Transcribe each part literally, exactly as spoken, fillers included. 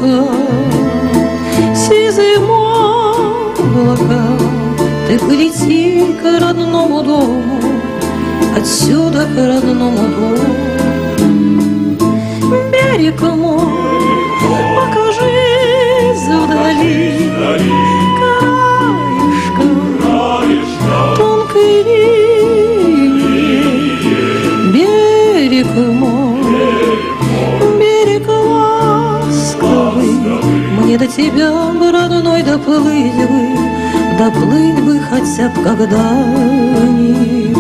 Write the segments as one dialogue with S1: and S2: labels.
S1: облака, сизым облака, ты полети к родному дому, отсюда к родному дому. Берег мой, покажись вдали, краешком тонкой линии. Берег мой, берег ласковый, мне до тебя, родной, доплыть бы, доплыть бы хотя б когда-нибудь.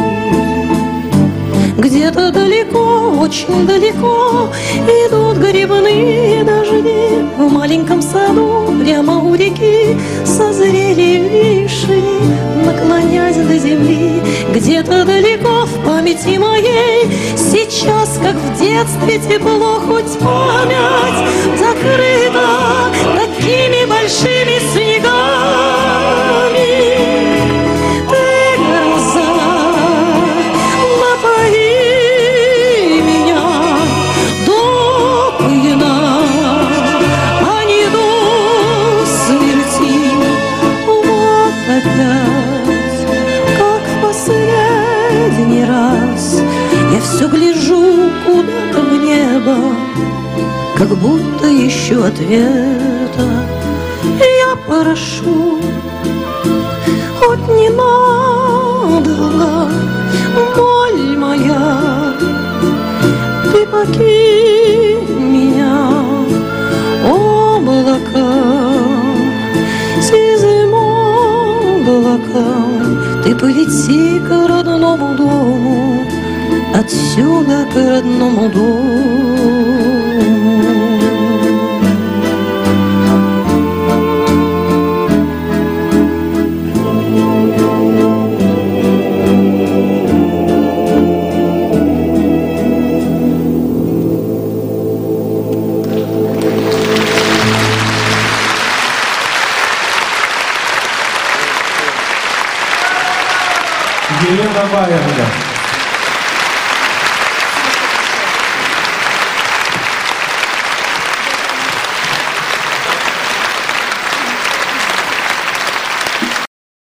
S1: Где-то далеко, очень далеко идут грибные дожди. В маленьком саду прямо у реки созрели вишни, наклонясь до земли. Где-то далеко в памяти моей сейчас, как в детстве, тепло, хоть память закрыта такими большими снегами. Ты, гроза, напои меня допьяна, а не до смерти. Вот опять, как в последний раз, я все гляжу куда-то в небо, как будто ищу ответа. Я прошу, хоть ненадолго, боль моя, ты покинь меня, облака, сизым облаком, ты полети к родному дому, отсюда к родному дому.
S2: Елена Баевна.